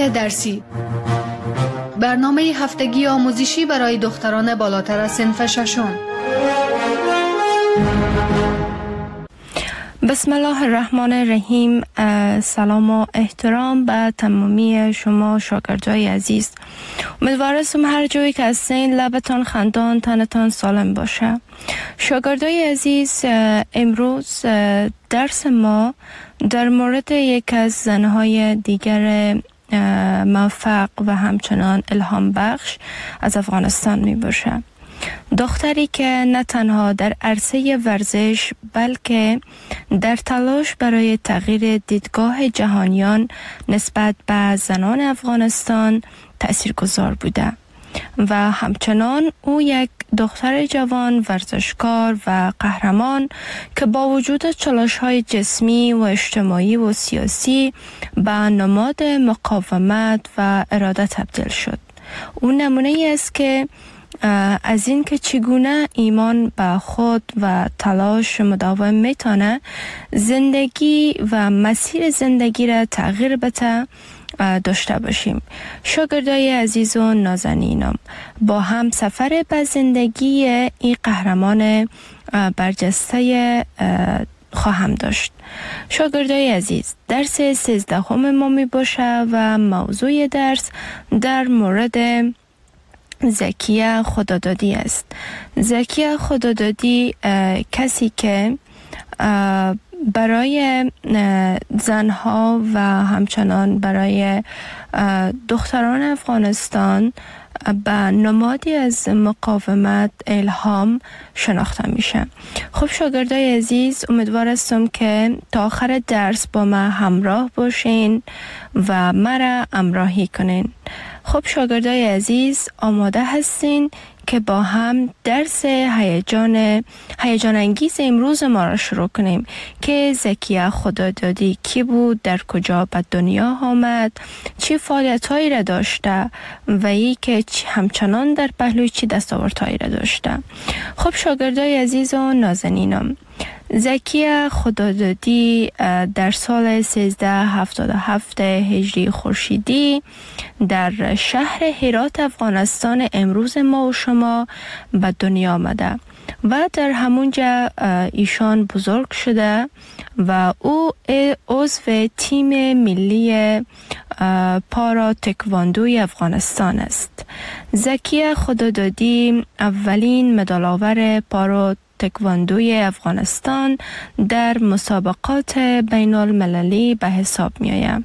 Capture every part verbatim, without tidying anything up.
تحقیقات درسی، برنامه هفتگی آموزشی برای دختران بالاتر از صنف ششم. بسم الله الرحمن الرحیم. سلام و احترام به تمامی شما شاگردای عزیز. امیدوارم هر جایی که هستین لبتان خندان، تنتان سالم باشه. شاگردای عزیز، امروز درس ما در مورد یک از زنهای دیگر موفق و همچنان الهام بخش از افغانستان می باشه. دختری که نه تنها در عرصه ورزش بلکه در تلاش برای تغییر دیدگاه جهانیان نسبت به زنان افغانستان تأثیرگذار بوده و همچنان او یک دختر جوان ورزشکار و قهرمان که با وجود چالش‌های جسمی و اجتماعی و سیاسی به نماد مقاومت و اراده تبدیل شد. او نمونه ای است که از این که چگونه ایمان به خود و تلاش مداوم میتونه زندگی و مسیر زندگی را تغییر بده داشته باشیم. شاگردای عزیز و نازنینم، با هم سفر به زندگی این قهرمان برجسته خواهم داشت. شاگردای عزیز، درس سیزدهم ما می باشه و موضوع درس در مورد زکیه خدادادی است. زکیه خدادادی کسی که برای زنها و همچنان برای دختران افغانستان به نمادی از مقاومت الهام شناخته میشه. خب شاگردای عزیز، امیدوار هستم که تا آخر درس با ما همراه باشین و مرا همراهی کنین. خب شاگردای عزیز، آماده هستین که با هم درس هیجان هیجان انگیز امروز ما را شروع کنیم که زکیه خدادادی کی بود، در کجا به دنیا آمد، چه فعالیت‌هایی را داشته و ای که همچنان در پهلوی چه دستاوردهایی را داشته. خب شاگردای عزیز و نازنینم، زکیه خدادادی در سال سیزده هفتاد و هفت هجری خورشیدی در شهر هرات افغانستان امروز ما و شما به دنیا آمده و در همونجا ایشان بزرگ شده و او عضو تیم ملی پارا تکواندوی افغانستان است. زکیه خدادادی اولین مدال آور پارا تکواندوی افغانستان در مسابقات بین المللی به حساب می آید.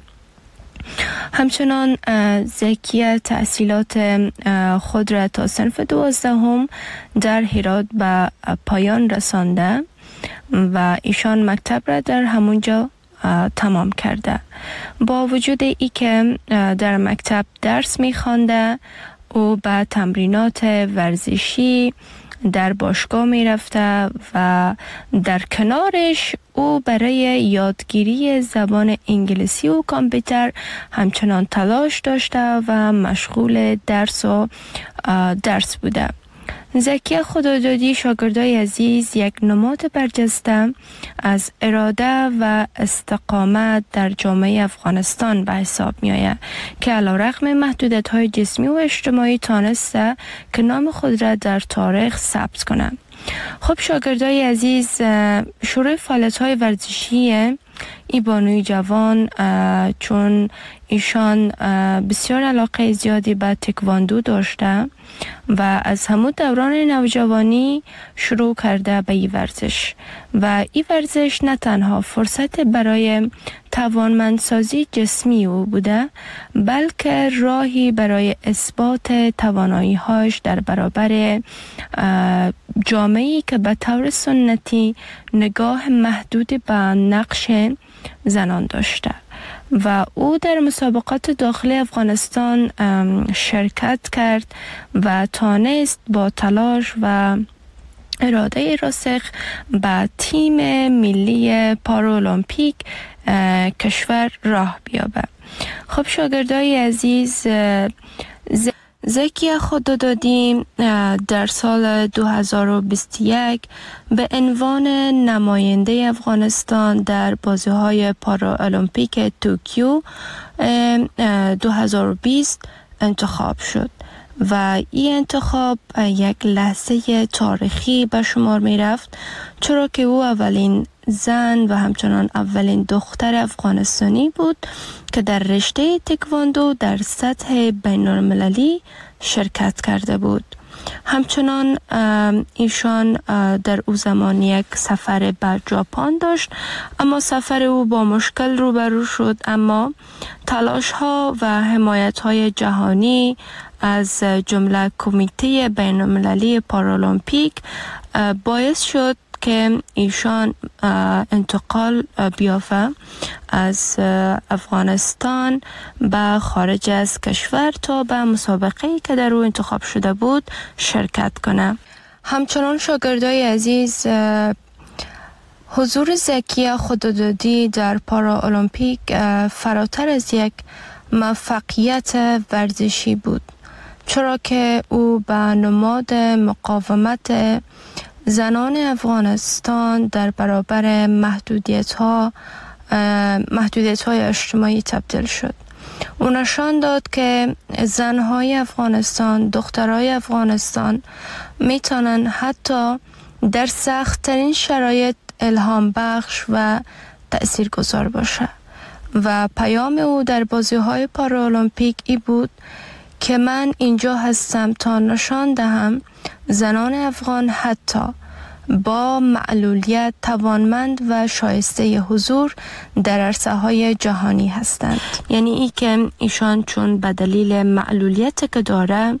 همچنان زکیه تحصیلات خود را تا صنف دوازدهم در هرات به پایان رسانده و ایشان مکتب را در همونجا تمام کرده. با وجود ای که در مکتب درس می خوانده، او به تمرینات ورزشی در باشگاه می رفته و در کنارش او برای یادگیری زبان انگلیسی و کامپیوتر همچنان تلاش داشته و مشغول درس و درس بوده. زکیه خدادادی، شاگردای عزیز، یک نماد برجسته از اراده و استقامت در جامعه افغانستان به حساب می آید که علیرغم محدودیت‌های جسمی و اجتماعی تانسته که نام خود را در تاریخ ثبت کنند. خب شاگردای عزیز، شروع فعالیت‌های ورزشی ای بانوی جوان، چون ایشان بسیار علاقه زیادی به تکواندو داشته و از همون دوران نوجوانی شروع کرده به این ورزش و این ورزش نه تنها فرصت برای توانمندسازی جسمی او بوده، بلکه راهی برای اثبات توانایی‌هاش در برابر جامعه‌ای که به طور سنتی نگاه محدود به نقش زنان داشته و او در مسابقات داخلی افغانستان شرکت کرد و تانست با تلاش و اراده راسخ به تیم ملی پارالمپیک کشور راه بیابه. خب شاگردای عزیز، زکیه خدادادی در سال دو هزار و بیست و یک به عنوان نماینده افغانستان در بازی‌های پارالمپیک توکیو دو هزار و بیست انتخاب شد و این انتخاب یک لحظه تاریخی به شمار می رفت، چرا که او اولین زن و همچنان اولین دختر افغانستانی بود که در رشته تکواندو در سطح بین المللی شرکت کرده بود. همچنان ایشان در او زمان یک سفر به ژاپن داشت، اما سفر او با مشکل روبرو شد، اما تلاش ها و حمایت های جهانی از جمله کمیته بین المللی پارالمپیک باعث شد که ایشان انتقال بیافته از افغانستان به خارج از کشور تا به مسابقه‌ای که در او انتخاب شده بود شرکت کنه. همچنان شاگردای عزیز، حضور زکیه خدادادی در پارالمپیک فراتر از یک موفقیت ورزشی بود، چرا که او به نماد مقاومت زنان افغانستان در برابر محدودیت ها محدودیت های اجتماعی تبدیل شد. او نشان داد که زنهای افغانستان، دخترای افغانستان میتونن حتی در سخت‌ترین شرایط الهام بخش و تأثیرگذار باشه و پیام او در بازی‌های پارالمپیک ای بود که من اینجا هستم تا نشان دهم زنان افغان حتی با معلولیت توانمند و شایسته حضور در عرصه‌های جهانی هستند. یعنی ای که ایشان چون به دلیل معلولیت که داره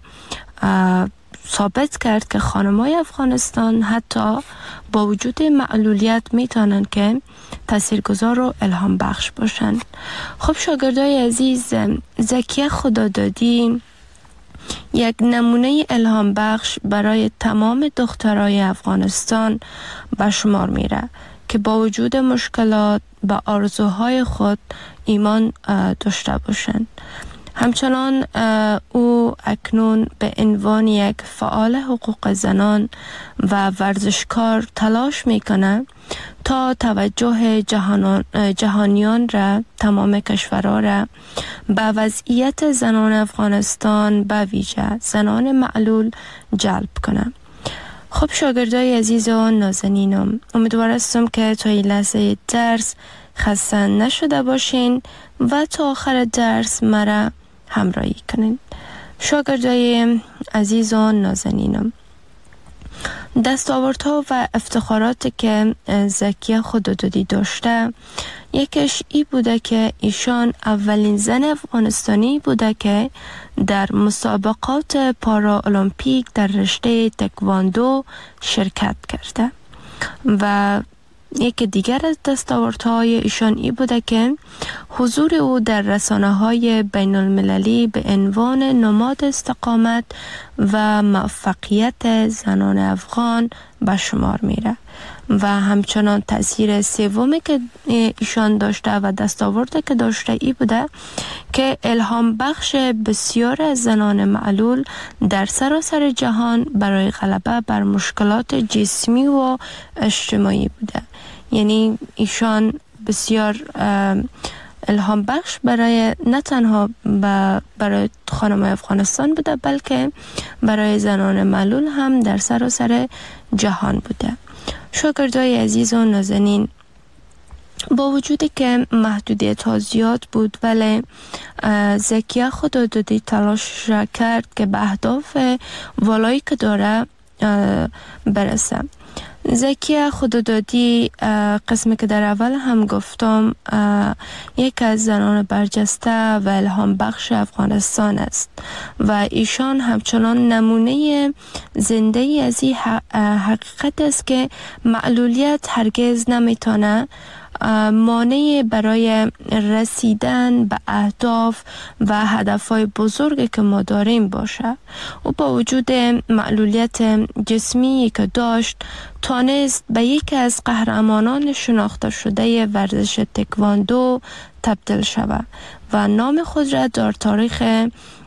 ثابت کرد که خانم‌های افغانستان حتی با وجود معلولیت میتونن که تاثیرگذار و الهام بخش باشند. خب شاگردای عزیز، زکیه خدادادی یک نمونه الهام بخش برای تمام دخترای افغانستان به شمار میره که با وجود مشکلات به آرزوهای خود ایمان داشته باشند. همچنان او اکنون به عنوان یک فعال حقوق زنان و ورزشکار تلاش میکنه تا توجه جهانان جهانیان را، تمام کشورها را به وضعیت زنان افغانستان به ویژه زنان معلول جلب کنه. خب شاگردای عزیز و نازنینم، امیدوار هستم که تا این لحظه درس خسته نشده باشین و تا آخر درس مرا همراهی کنین. شاگردای عزیز و نازنینم، دستاوردها و افتخاراتی که زکیه خدادادی داشته، یکیش ای بوده که ایشان اولین زن افغانستانی بوده که در مسابقات پارالمپیک در رشته تکواندو شرکت کرده و یکی دیگر از دستاوردهای ایشان ای بوده که حضور او در رسانه‌های بین المللی به عنوان نماد استقامت و موفقیت زنان افغان به شمار میره و همچنان تأثیر سومی که ایشان داشته و دستاورده که داشته ای بوده که الهام بخش بسیار از زنان معلول در سراسر جهان برای غلبه بر مشکلات جسمی و اجتماعی بوده. یعنی ایشان بسیار الهام بخش برای نه تنها برای خانم‌های افغانستان بوده، بلکه برای زنان معلول هم در سراسر جهان بوده. شاگردای عزیز و نازنین، با وجودی که محدودیت ها زیاد بود، ولی زکیه خدادادی تلاش کرد که به اهداف والایی که داره برسه. زکیه خدادادی، قسمی که در اول هم گفتم، یک از زنان برجسته و الهام بخش افغانستان است و ایشان همچنان نمونه زنده ای از این حقیقت است که معلولیت هرگز نمیتونه مانع برای رسیدن به اهداف و هدفهای بزرگی که ما داریم باشه. او با وجود معلولیت جسمی که داشت توانست به یکی از قهرمانان شناخته شده ورزش تکواندو تبدیل شود و نام خود را در تاریخ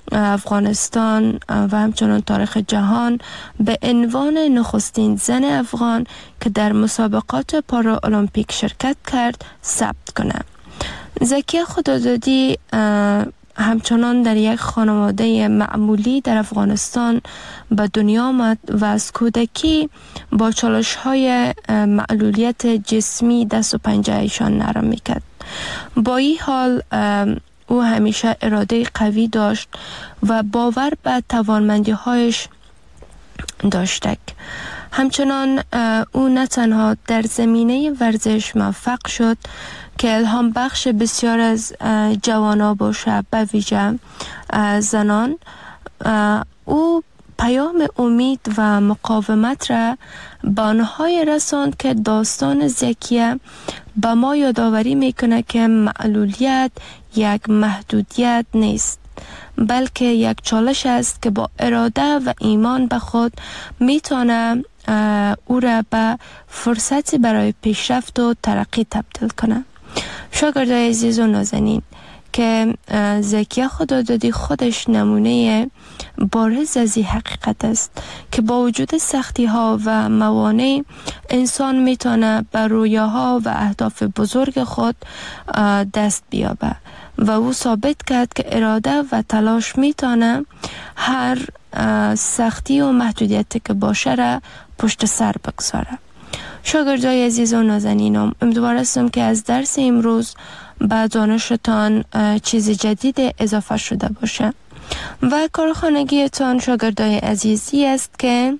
افغانستان و همچنان تاریخ جهان به عنوان نخستین زن افغان که در مسابقات پارا المپیک شرکت کرد ثبت کنه. زکیه خدادادی همچنان در یک خانواده معمولی در افغانستان به دنیا آمد و از کودکی با چالش‌های معلولیت جسمی دست و پنجه ایشان نرم میکرد. با این حال او همیشه اراده قوی داشت و باور به توانمندی‌هایش داشت. همچنان او نه تنها در زمینه ورزش موفق شد که الهام بخش بسیار از جوانان باشه، به ویژه زنان. او پیام امید و مقاومت را به آنهای رساند که داستان زکیه به ما یادآوری میکنه که معلولیت یک محدودیت نیست، بلکه یک چالش است که با اراده و ایمان به خود میتونه او را به فرصتی برای پیشرفت و ترقی تبدیل کنه. شاگردای عزیز و نازنین، که زکیه خدادادی خودش نمونه بارز از این حقیقت است که با وجود سختی ها و موانع انسان میتونه به رویاها و اهداف بزرگ خود دست بیابه و او ثابت کرد که اراده و تلاش میتونه هر سختی و محدودیتی که باشه را پشت سر بگذاره. شاگردای عزیز و نازنینم، امیدوار هستم که از درس امروز به دانشتان چیز جدید اضافه شده باشه و کارخانگیتان شاگردای عزیزی است که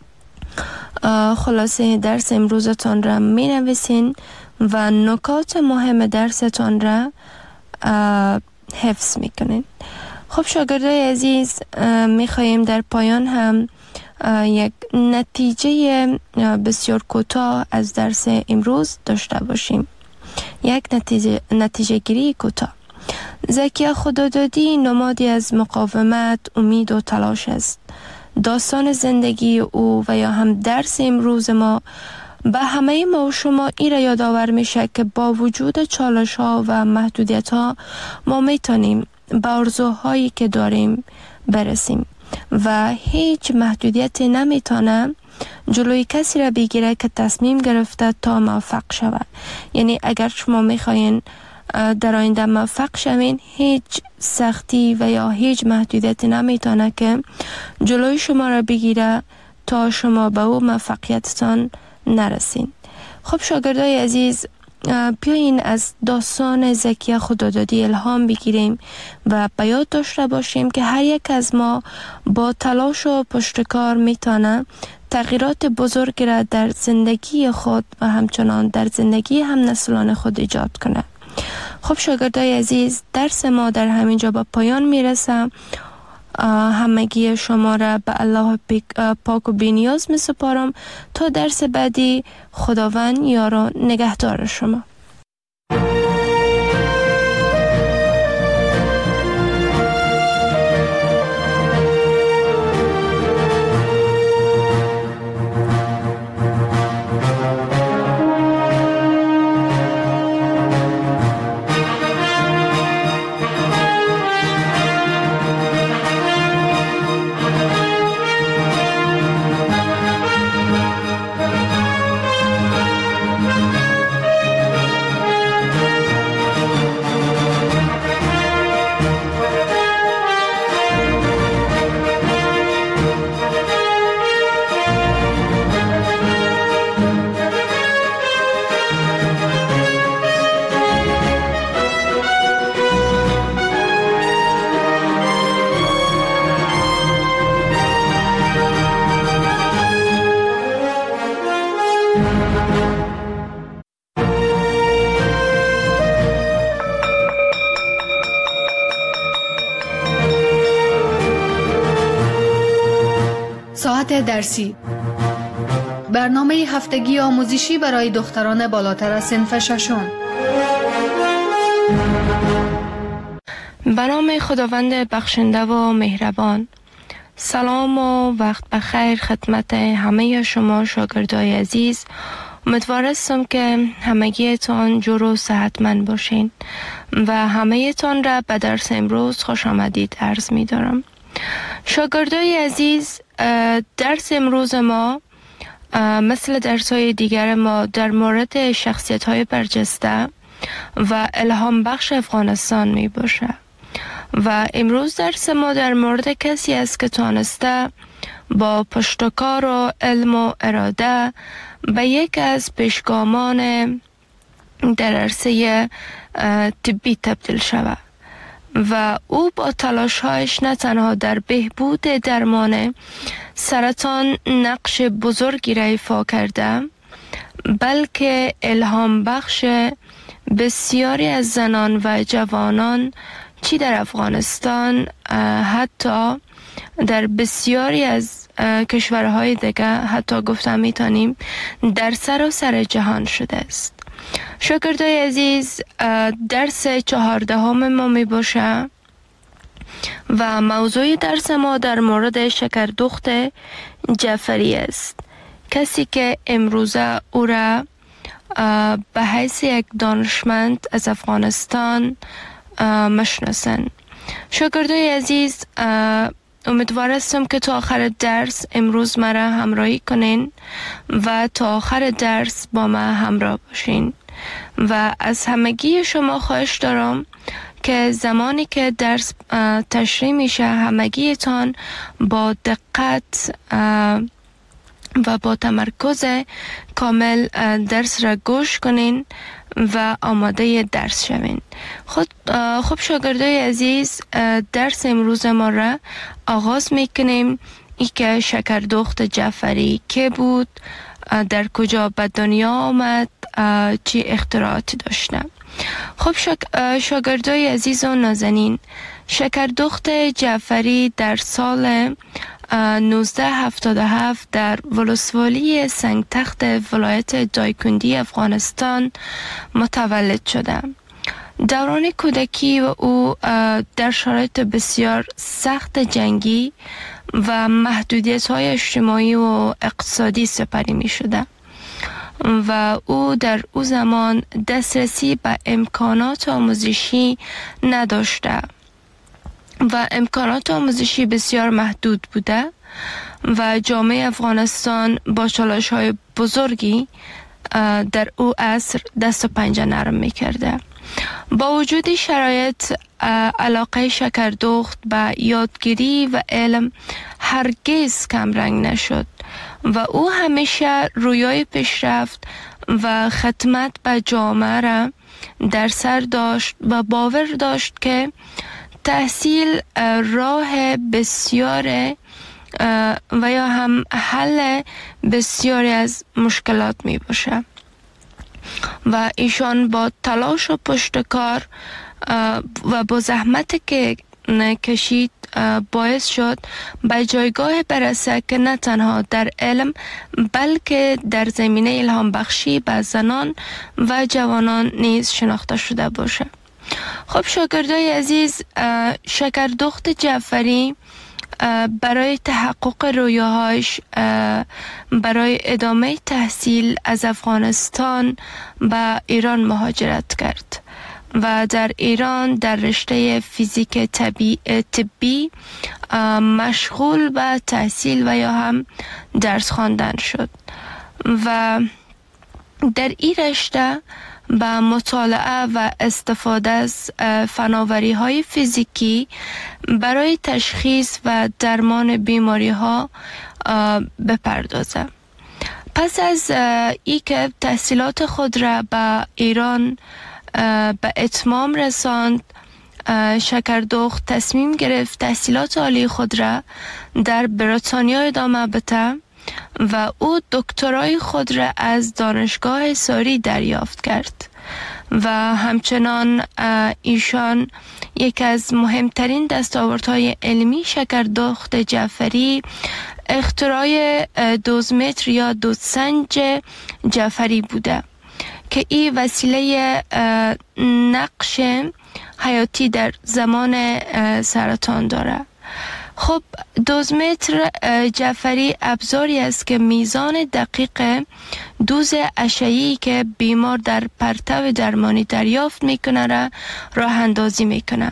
خلاصه درس امروزتان را می نویسین و نکات مهم درستان را حفظ می کنین. خب شاگردای عزیز، می خواهیم در پایان هم یک نتیجه بسیار کوتاه از درس امروز داشته باشیم. یک نتیجه, نتیجه گیری کوتاه. زکیه خدادادی نمادی از مقاومت، امید و تلاش است. داستان زندگی او و یا هم درس امروز ما به همه ما و شما این را یادآور میشه که با وجود چالش ها و محدودیت ها ما میتونیم به آرزوهایی که داریم برسیم و هیچ محدودیتی نمیتونه جلوی کسی را بگیره که تصمیم گرفته تا موفق شود. یعنی اگر شما میخواین در آینده موفق شوین، هیچ سختی و یا هیچ محدودیتی نمیتونه که جلوی شما را بگیره تا شما به او موفقیتتان نرسین. خب شاگردای عزیز، بیاین از داستان زکیه خدادادی الهام بگیریم و به یاد داشته باشیم که هر یک از ما با تلاش و پشتکار میتونه تغییرات بزرگی را در زندگی خود و همچنان در زندگی هم نسلان خود ایجاد کنه. خب شاگردای عزیز، درس ما در همینجا به پایان میرسه. همگی شما را به الله پاک و بی‌نیاز می سپارم تا درس بعدی. خداوند یار و نگهدار شما. ساعت درسی، برنامه هفتگی آموزشی برای دختران بالاتر از صنف ششم. به نام خداوند بخشنده و مهربان. سلام و وقت بخیر خدمت همه شما شاگردای عزیز. امیدوارستم که همگیتان جور و صحتمند باشین و همه‌تان را به درس امروز خوش آمدید عرض می دارم. شاگردای عزیز، درس امروز ما مثل درس‌های دیگر ما در مورد شخصیت‌های برجسته و الهام بخش افغانستان می باشه و امروز درس ما در مورد کسی است که تانسته با پشتکار و علم و اراده به یک از پیشگامان در عرصه طبی تبدیل شود و او با تلاش‌هایش نه تنها در بهبود درمان سرطان نقش بزرگی را ایفا کرده، بلکه الهام بخش بسیاری از زنان و جوانان چی در افغانستان حتی در بسیاری از کشورهای دیگه حتی گفتم میتونیم در سراسر جهان شده است. شاگردای عزیز، درس چهاردهم ما می باشه و موضوع درس ما در مورد شکردخت جعفری است، کسی که امروزه او را به حیث یک دانشمند از افغانستان مشناسن. شاگردای عزیز، امیدوار هستم که تا آخر درس امروز مرا همراهی کنین و تا آخر درس با ما همراه باشین و از همگی شما خواهش دارم که زمانی که درس تشریح میشه همگیتان با دقت و با تمرکز کامل درس را گوش کنین و آماده درس شوین. خود خب شاگردای عزیز، درس امروز ما را آغاز میکنیم. ای که شکردخت جعفری که بود، در کجا به دنیا آمد، چی اختراعاتی داشته. خب شاگردای عزیز و نازنین، شکردخت جعفری در سال نوزده هفتاد و هفت در ولسوالی سنگتخت ولایت دایکندی افغانستان متولد شده. دوران کودکی و او در شرایط بسیار سخت جنگی و محدودیت‌های اجتماعی و اقتصادی سپری می شده و او در او زمان دسترسی به امکانات آموزشی نداشته و امکانات آموزشی بسیار محدود بوده و جامعه افغانستان با چالش‌های بزرگی در او عصر دست و پنجه نرم می‌کرده. با وجود شرایط، علاقه شکردخت به یادگیری و علم هرگز کمرنگ نشد و او همیشه رویای پیشرفت و خدمت به جامعه را در سر داشت و باور داشت که تحصیل راه بسیار و یا هم حل بسیاری از مشکلات می باشه و ایشان با تلاش و پشتکار و با زحمت که کشید باعث شد به جایگاه برسه که نه تنها در علم بلکه در زمینه الهام بخشی به زنان و جوانان نیز شناخته شده باشه. خب شاگردای عزیز، شکردخت جعفری برای تحقق رویاهاش برای ادامه تحصیل از افغانستان به ایران مهاجرت کرد و در ایران در رشته فیزیک طبی, طبی مشغول به تحصیل و یا هم درس خواندن شد و در این رشته با مطالعه و استفاده از فناوری های فیزیکی برای تشخیص و درمان بیماری ها بپردازه. پس از ای که تحصیلات خود را به ایران به اتمام رساند، شکردخت تصمیم گرفت تحصیلات عالی خود را در بریتانیا ادامه بده و او دکترای خود را از دانشگاه ساری دریافت کرد و همچنان ایشان یک از مهمترین دستاوردهای علمی شکردخت جعفری اختراع دوزمتر یا دودسنج جعفری بوده که این وسیله نقش حیاتی در زمان سرطان داره. خب دوزمتر جعفری ابزاری است که میزان دقیق دوز اشعه‌ای که بیمار در پرتو درمانی دریافت میکنه را راه اندازی میکنه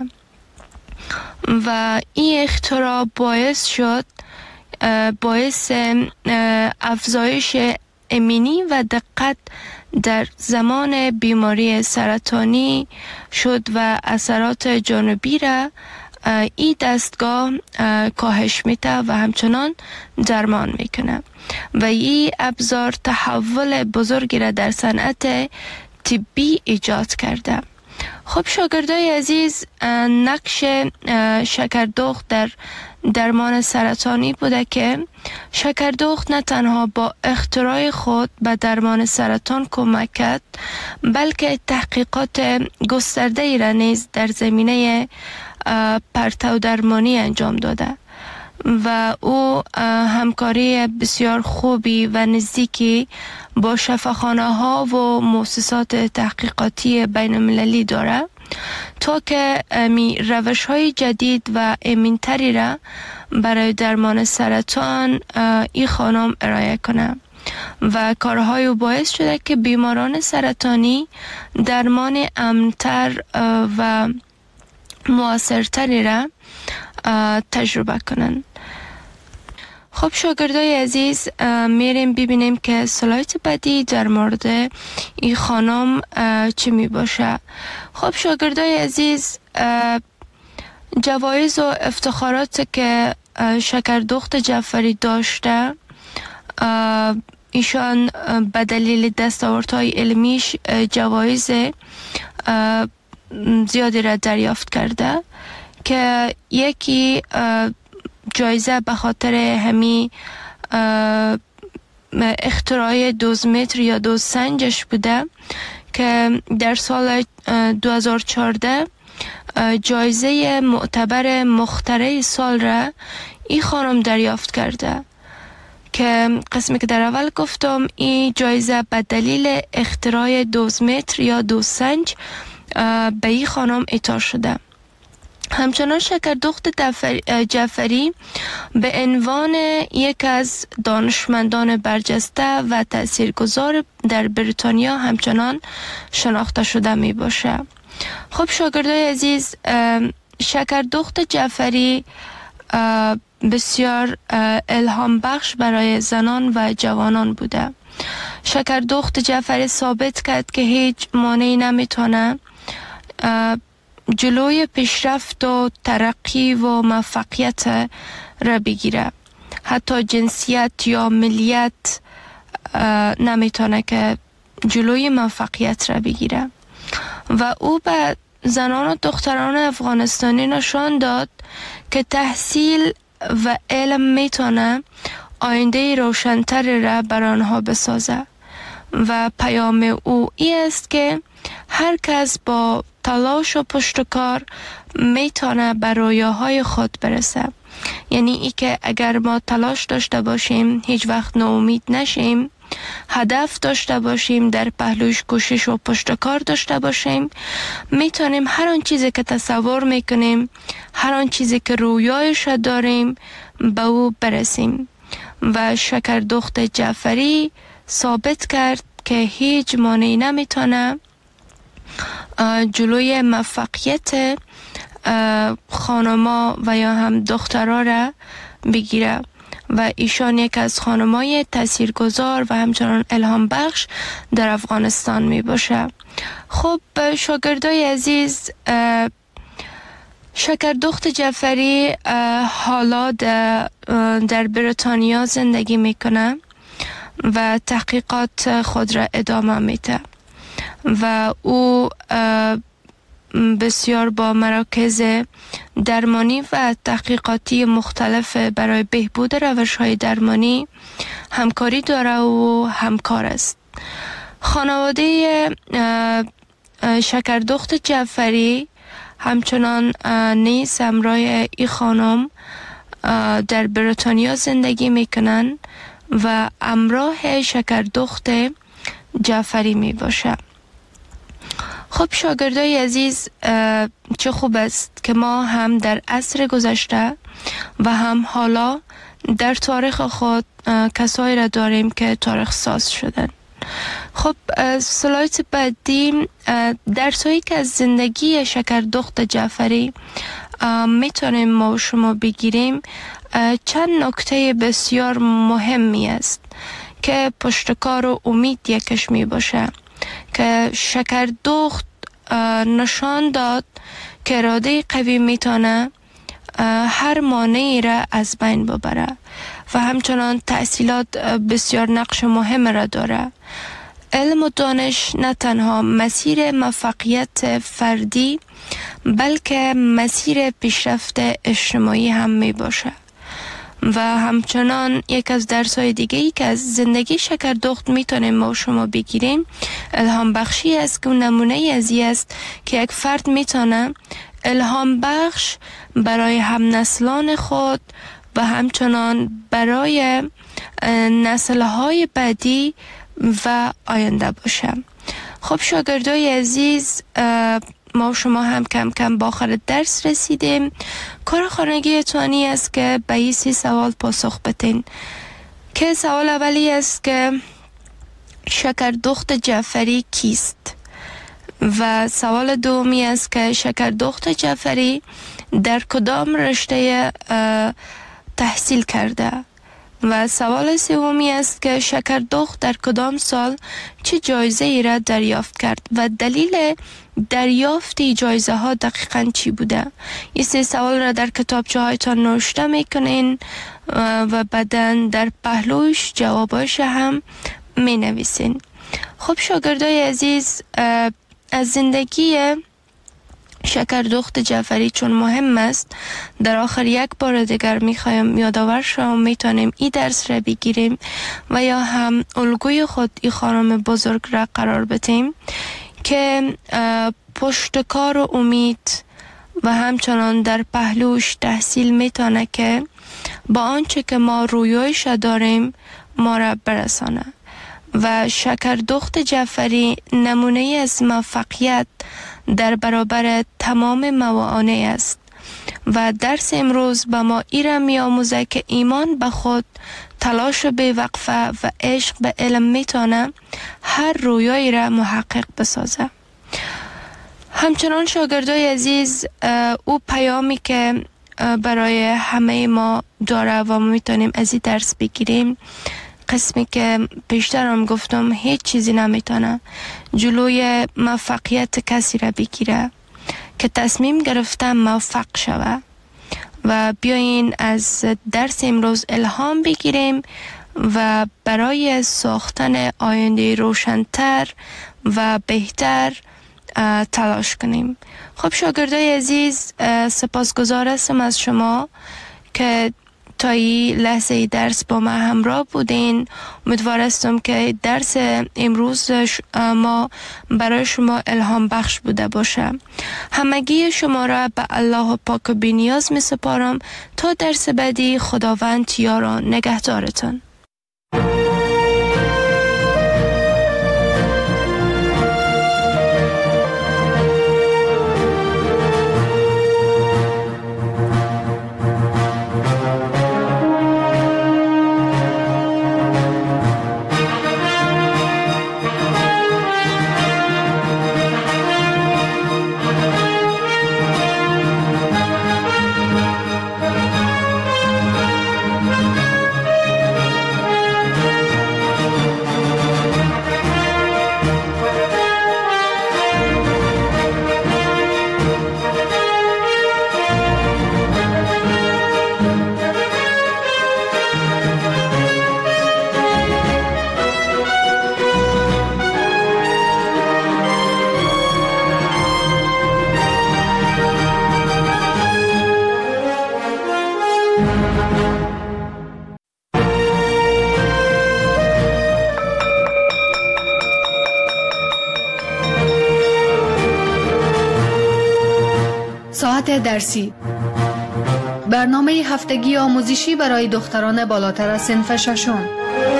و این اختراع باعث شد باعث افزایش امنی و دقت در زمان بیماری سرطانی شد و اثرات جانبی را این دستگاه کاهش میده و همچنان درمان میکنه و این ابزار تحول بزرگی را در صنعت طبی ایجاد کرده. خب شاگردای عزیز، نقش شکردخت در درمان سرطانی بوده که شکردخت نه تنها با اختراع خود به درمان سرطان کمک کرد، بلکه تحقیقات گسترده ای را نیز در زمینه پرتو درمانی انجام داده و او همکاری بسیار خوبی و نزدیکی با شفاخانه ها و مؤسسات تحقیقاتی بین المللی داره تا که می روش های جدید و امن‌تری را برای درمان سرطان این خانم ارائه کنه و کارهای او باعث شده که بیماران سرطانی درمان امن‌تر و مؤثرتری را تجربه کنند. خب شاگردای عزیز، میریم ببینیم که سلاید بعدی در مورد این خانم چی می باشه. خب شاگردای عزیز، جوایز و افتخارات که شکردخت جعفری داشته، ایشان به دلیل دستاوردهای علمیش جوایز زیادی را دریافت کرده که یکی جایزه به خاطر همی اختراع دوزمتر یا دوزسنجش بوده که در سال دو هزار و چهارده جایزه معتبر مخترع سال را این خانم دریافت کرده که قسمی که در اول گفتم این جایزه به دلیل اختراع دوزمتر یا دوزسنج به این خانم اعطا شده. همچنان شکردخت جعفری به عنوان یک از دانشمندان برجسته و تاثیرگذار در بریتانیا همچنان شناخته شده می باشه. خب شاگردای عزیز، شکردخت جعفری بسیار الهام بخش برای زنان و جوانان بوده. شکردخت جعفری ثابت کرد که هیچ مانعی نمیتونه جلوی پیشرفت و ترقی و موفقیت را بگیره. حتی جنسیت یا ملیت نمیتونه که جلوی موفقیت را بگیره و او به زنان و دختران افغانستانی نشان داد که تحصیل و علم میتونه آینده روشن‌تر را بر آنها بسازه و پیام او این است که هر کس با تلاش و پشتکار میتونه به رویاهای خود برسه. یعنی ای که اگر ما تلاش داشته باشیم، هیچ وقت ناامید نشیم، هدف داشته باشیم، در پهلوش کوشش و پشتکار داشته باشیم، میتونیم هر آن چیزی که تصور میکنیم، هر آن چیزی که رویایش داریم به او برسیم. و شکردخت جعفری ثابت کرد که هیچ مانعی نمیتونه جلوی موفقیت خانما و یا هم دخترها را بگیره و ایشان یک از خانمای تاثیرگذار و همچنان الهام بخش در افغانستان می باشه. خب شاگردای عزیز، شکردخت جعفری حالا در بریتانیا زندگی میکنه و تحقیقات خود را ادامه میده و او بسیار با مراکز درمانی و تحقیقاتی مختلف برای بهبود روش‌های درمانی همکاری داره و همکار است. خانواده شکردخت جعفری همچنان نیز همراه این خانم در بریتانیا زندگی میکنن و همراه شکردخت جعفری می باشه. خب شاگردای عزیز، چه خوب است که ما هم در عصر گذشته و هم حالا در تاریخ خود کسایی را داریم که تاریخ ساز شدن. خب سلایت بعدی درسایی که از زندگی شکردخت جعفری میتونیم ما و شما بگیریم چند نکته بسیار مهمی است که پشتکار و امید یکش می باشه که شکردخت نشان داد که اراده قوی میتونه هر مانعی را از بین ببره و همچنان تحصیلات بسیار نقش مهم را داره. علم و دانش نه تنها مسیر موفقیت فردی بلکه مسیر پیشرفت اجتماعی هم می باشه و همچنان یک از درس‌های دیگه ای که از زندگی شکردخت میتونیم ما و شما بگیریم الهام بخشی است که نمونه ازی است که یک فرد میتونه الهام بخش برای هم نسلان خود و همچنان برای نسل‌های بعدی و آینده باشه. خب شاگردای عزیز، ما و شما هم کم کم با آخر درس رسیدیم. کار خانگی توانی است که به این سی سوال پاسخ بدین که سوال اولی است که شکردخت جعفری کیست؟ و سوال دومی است که شکردخت جعفری در کدام رشته تحصیل کرده؟ و سوال سومی است که شکردخت در کدام سال چه جایزه ای را دریافت کرد و دلیل دریافت جایزه ها دقیقاً چی بوده؟ این سه سوال را در کتابچه هایتان نوشته میکنین و بعداً در پهلوش جواباش هم می نویسین. خب شاگردای عزیز، از زندگی شکردخت جعفری چون مهم است، در آخر یک بار دیگر میخوایم یادآور شما میتونیم این درس را بگیریم و یا هم الگوی خود این خانم بزرگ را قرار بدیم که پشتکار و امید و همچنان در پهلوش تحصیل میتونه که با آنچه که ما رویایش داریم ما را برسانه. و شکردخت جعفری نمونه از موفقیت در برابر تمام موانع است و درس امروز به ما ایره می آموزه که ایمان به خود، تلاش بی‌وقفه و عشق به علم میتونه هر رویایی را محقق بسازه. همچنان شاگردای عزیز، او پیامی که برای همه ما داره و ما میتونیم از این درس بگیریم، قسمی که پیشتر هم گفتم هیچ چیزی نمیتونه جلوی موفقیت کسی را بگیره که تصمیم گرفته موفق شوه. و بیاین از درس امروز الهام بگیریم و برای ساختن آینده روشن‌تر و بهتر تلاش کنیم. خب شاگردای عزیز، سپاسگزار هستم از شما که تا این لحظه درس با ما همراه بودین. امیدوار هستم که درس امروز ما برای شما الهام بخش بوده باشه. همگی شما را به الله پاک و بی‌نیاز می سپارم تا درس بعدی. خداوند یار و نگهدارتان. ساعت درسی، برنامه هفتگی آموزشی برای دختران بالاتر از صنف ششم.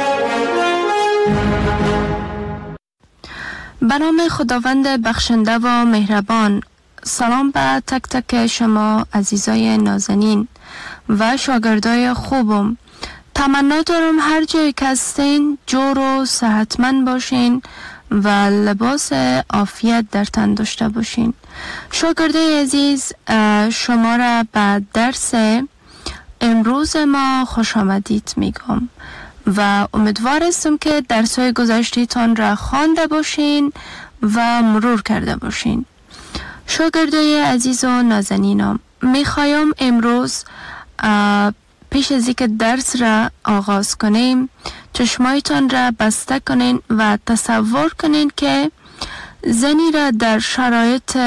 به نام خداوند بخشنده و مهربان. سلام به تک تک شما عزیزای نازنین و شاگردای خوبم. تمنا دارم هر جایی که هستین جور و صحتمند باشین و لباس عافیت در تن داشته باشین. شاگردای عزیز، شما را به درس امروز ما خوش آمدید میگم و امیدوار هستم که درس‌های گذشته‌تان را خوانده باشین و مرور کرده باشین. شاگردای عزیز و نازنینم، میخوایم امروز پیش از اینکه درس را آغاز کنیم چشمایتان را بسته کنین و تصور کنین که زنی را در شرایط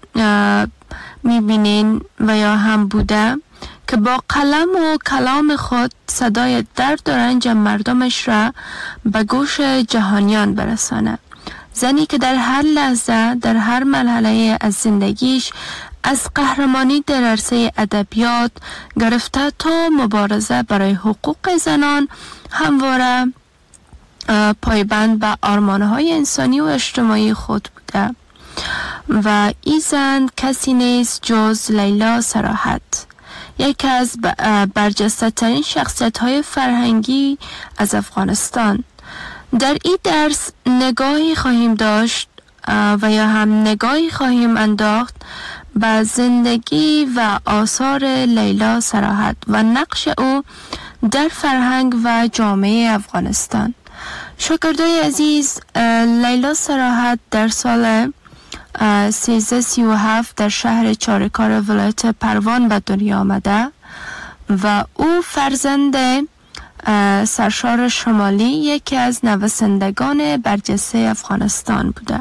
میبینین و یا هم بوده که با قلم و کلام خود صدای درد و رنج مردمش را به گوش جهانیان برسانه. زنی که در هر لحظه در هر مرحله از زندگیش از قهرمانی در عرصه ادبیات گرفته تا مبارزه برای حقوق زنان همواره پایبند به آرمان‌های انسانی و اجتماعی خود بوده و این زن کسی نیست جز لیلا صراحت، یکی از برجسته ترین شخصیت های فرهنگی از افغانستان. در این درس نگاهی خواهیم داشت و یا هم نگاهی خواهیم انداخت به زندگی و آثار لیلا صراحت و نقش او در فرهنگ و جامعه افغانستان. شاگردای عزیز، لیلا صراحت در سال سیزده سی و هفت در شهر چارکار ولایت پروان به دنیا آمده و او فرزند سرشار شمالی یکی از نویسندگان برجسته افغانستان بوده.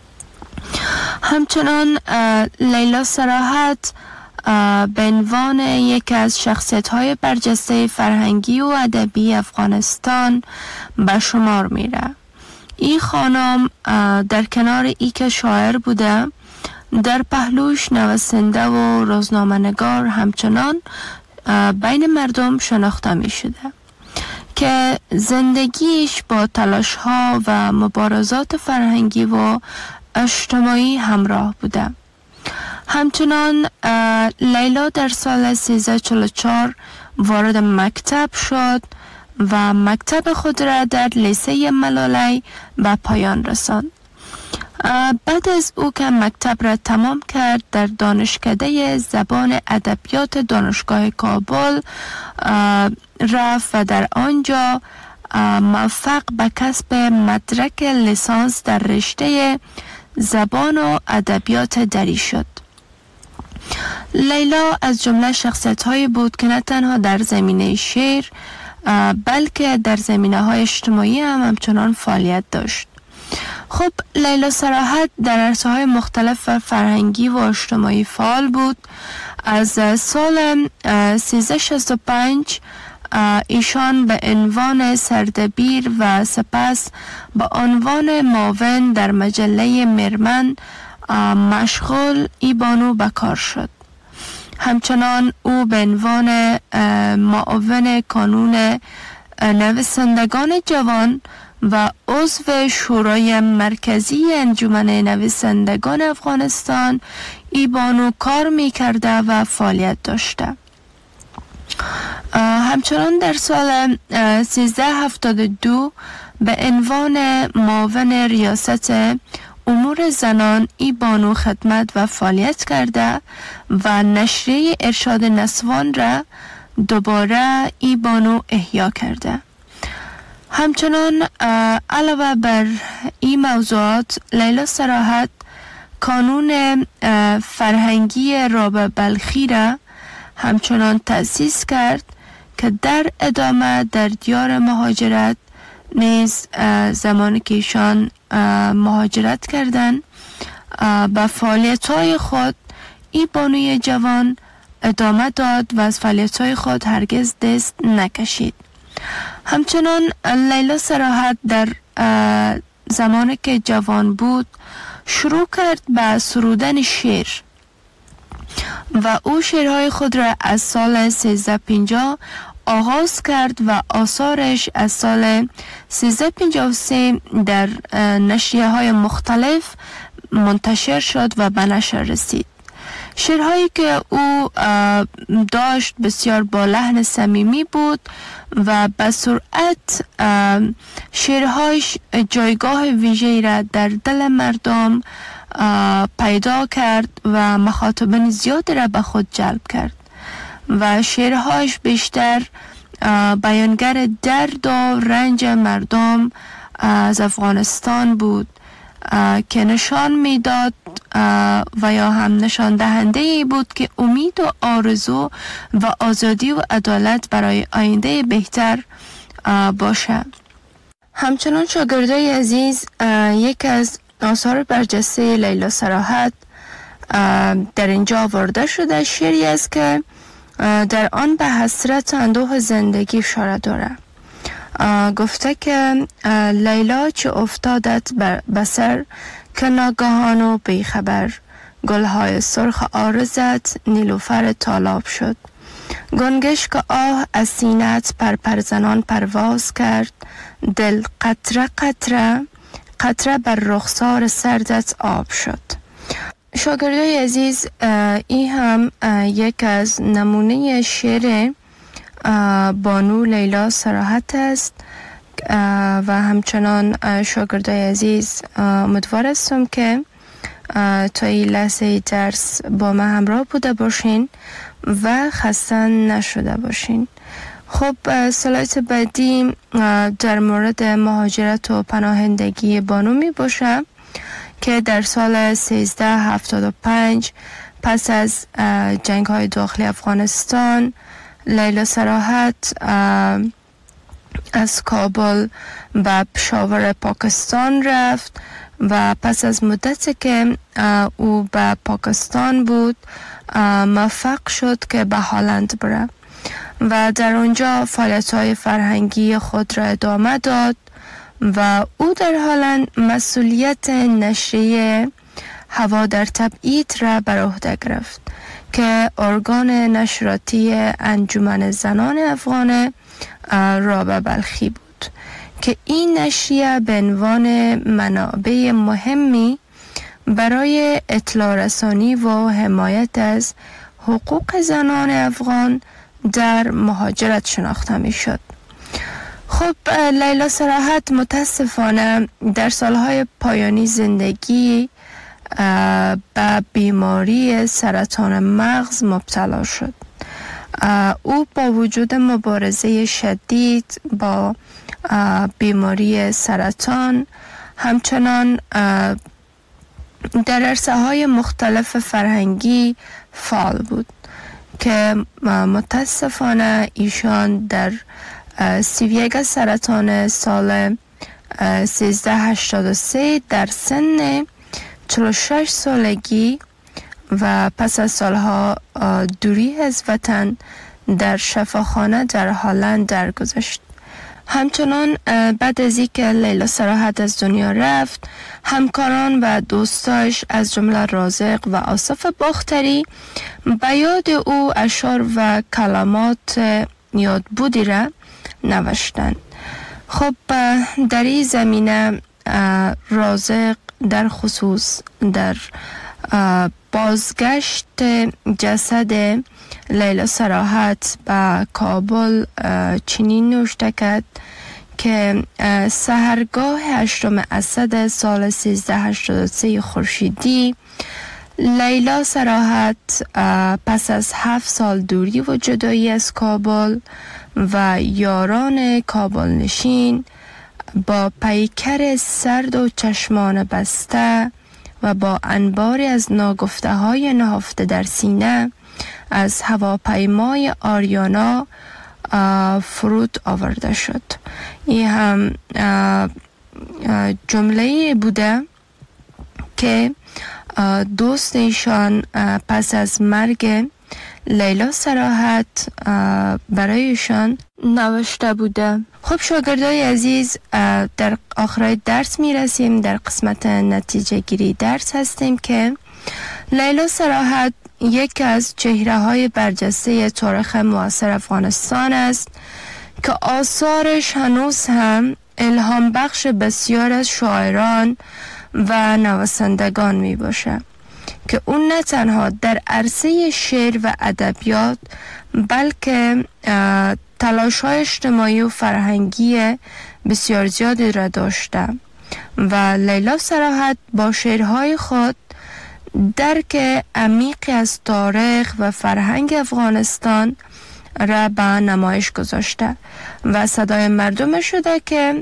همچنان لیلا صراحت به عنوان یکی از شخصیت‌های برجسته فرهنگی و ادبی افغانستان به شمار میره. این خانم در کنار ای که شاعر بوده، در پهلوش نویسنده و روزنامه‌نگار همچنان بین مردم شناخته می شده که زندگیش با تلاش ها و مبارزات فرهنگی و اجتماعی همراه بوده. همچنان لیلا در سال سیزده چهل و چهار وارد مکتب شد و مکتب خود را در لیسه ملالی به پایان رساند. بعد از او که مکتب را تمام کرد در دانشکده زبان ادبیات دانشگاه کابل رفت و در آنجا موفق به کسب مدرک لیسانس در رشته زبان و ادبیات دری شد. لیلا از جمله شخصیت‌هایی بود که نه تنها در زمینه شعر بلکه در زمینه های اجتماعی هم همچنان فعالیت داشت. خب لیلا صراحت در عرصه های مختلف فرهنگی و اجتماعی فعال بود. از سال سیزده شصت و پنج ایشان به عنوان سردبیر و سپس به عنوان معاون در مجله مرمن مشغول ای بانو به کار شد. همچنان او به عنوان معاون کانون نویسندگان جوان و عضو شورای مرکزی انجمن نویسندگان افغانستان ای بانو کار می کرده و فعالیت داشته. همچنان در سال سیزده هفتاد و دو به عنوان معاون ریاست امور زنان ای بانو خدمت و فعالیت کرده و نشریه ارشاد نسوان را دوباره ای بانو احیا کرده. همچنان علاوه بر این موضوعات لیلا صراحت کانون فرهنگی رابع بلخی را همچنان تأسیس کرد که در ادامه در دیار مهاجرت نیز زمانی که ایشان مهاجرت کردند به فعالیت‌های خود ای بانوی جوان ادامه داد و از فعالیت‌های خود هرگز دست نکشید. همچنان لیلا صراحت در زمانی که جوان بود شروع کرد به سرودن شعر و او شعرهای خود را از سال سیزده پنجاه آغاز کرد و آثارش از سال سیزده پنجاه و سه در نشریه های مختلف منتشر شد و به نشر رسید شعرهایی که او داشت بسیار با لحن صمیمی بود و به سرعت شعرهایش جایگاه ویژه‌ای را در دل مردم پیدا کرد و مخاطبین زیادی را به خود جلب کرد و شعرهایش بیشتر بیانگر درد و رنج مردم از افغانستان بود که نشان میداد و یا هم نشان دهنده ای بود که امید و آرزو و آزادی و عدالت برای آینده بهتر باشه. همچنان شاگردای عزیز، یک از آثار برجسته لیلا صراحت در اینجا آورده شده شعری است که در آن به حسرت و اندوه زندگی اشاره داره. گفته که لیلا چه افتادت بر سر که ناگهان و بیخبر، گلهای سرخ عارضت نیلوفر تالاب شد. گنگش که آه از سینت پر پر زنان پرواز کرد، دل قطره قطره قطره بر رخسار سردت آب شد. شاگردای عزیز، این هم یک از نمونه شعر بانو لیلا صراحت است و همچنان شاگردای عزیز امیدوار هستم که تا این لحظه درس با ما همراه بوده باشین و خسته نشده باشین. خب سلایت بعدی در مورد مهاجرت و پناهندگی بانو می باشه که در سال سیزده هفتاد و پنج پس از جنگ های داخلی افغانستان لیلا صراحت از کابل به پشاور پاکستان رفت و پس از مدتی که او به پاکستان بود موفق شد که به هلند بره و در اونجا فعالیت‌های فرهنگی خود را ادامه داد و او در هلند مسئولیت نشریه هوا در تبعید را بر عهده گرفت که ارگان نشراتی انجمن زنان افغان رابعه بلخی بود که این نشریه به عنوان منابع مهمی برای اطلاع رسانی و حمایت از حقوق زنان افغان در مهاجرت شناخته می شد. خب لیلا صراحت متاسفانه در سالهای پایانی زندگی به بیماری سرطان مغز مبتلا شد. او با وجود مبارزه شدید با بیماری سرطان همچنان در عرصه‌های مختلف فرهنگی فعال بود که متاسفانه ایشان در سی و یک سرطان سال سیزده هشتاد و سه در سن چهل و شش سالگی و پس از سالها دوری از وطن در شفاخانه در هلند درگذشت. همچنان بعد از اینکه لیلا صراحت از دنیا رفت، همکاران و دوستاش از جمله رازق و آصف باختری به یاد او اشعار و کلمات یادبودی را نوشتند. خب در این زمینه رازق در خصوص در بازگشت جسد لیلا صراحت به کابل چنین نوشته کرد که سحرگاه هشتم اسد سال سیزده هشتاد و سه خورشیدی لیلا صراحت پس از هفت سال دوری و جدایی از کابل و یاران کابل نشین با پیکر سرد و چشمان بسته و با انباری از ناگفته های نهفته در سینه از هواپیمای آریانا فرود آورده شد. این هم جمله بوده که دوست ایشان پس از مرگ لیلا صراحت برایشان نوشته بوده. خب شاگردای عزیز، در آخر درس می رسیم. در قسمت نتیجه گیری درس هستیم که لیلا صراحت یک از چهره های برجسته تاریخ معاصر افغانستان است که آثارش هنوز هم الهام بخش بسیار از شاعران و نویسندگان می باشه. که اون نه تنها در عرصه شعر و ادبیات بلکه تلاش‌های اجتماعی و فرهنگی بسیار زیادی را داشته و لیلا صراحت با شعرهای خود درک عمیقی از تاریخ و فرهنگ افغانستان را به نمایش گذاشته و صدای مردم شده که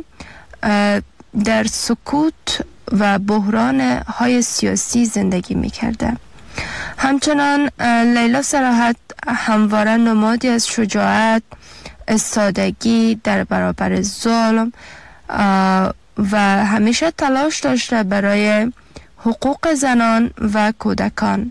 در سکوت و بحران های سیاسی زندگی می کرده. همچنان لیلا صراحت همواره نمادی از شجاعت، استادگی در برابر ظلم و همیشه تلاش داشته برای حقوق زنان و کودکان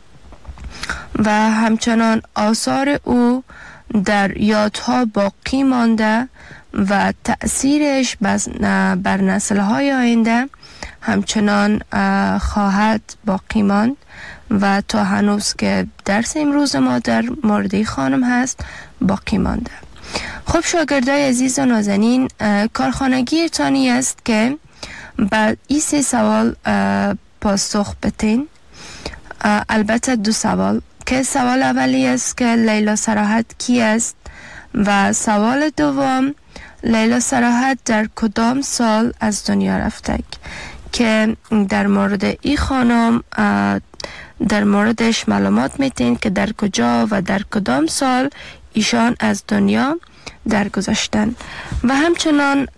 و همچنان آثار او در یادها باقی مانده و تأثیرش بر نسل‌های آینده همچنان خواهد باقی ماند و تا هنوز که درس امروز ما در مورد خانم هست باقی مانده. خب شاگردای عزیز و نازنین، کارخانگی تانی است که بعد این سه سوال پاسخ بتین. البته دو سوال که سوال اولی است که لیلا صراحت کی است و سوال دوم لیلا صراحت در کدام سال از دنیا رفته که در مورد این خانم در موردش معلومات میتین که در کجا و در کدام سال ایشان از دنیا درگذشتن. و همچنان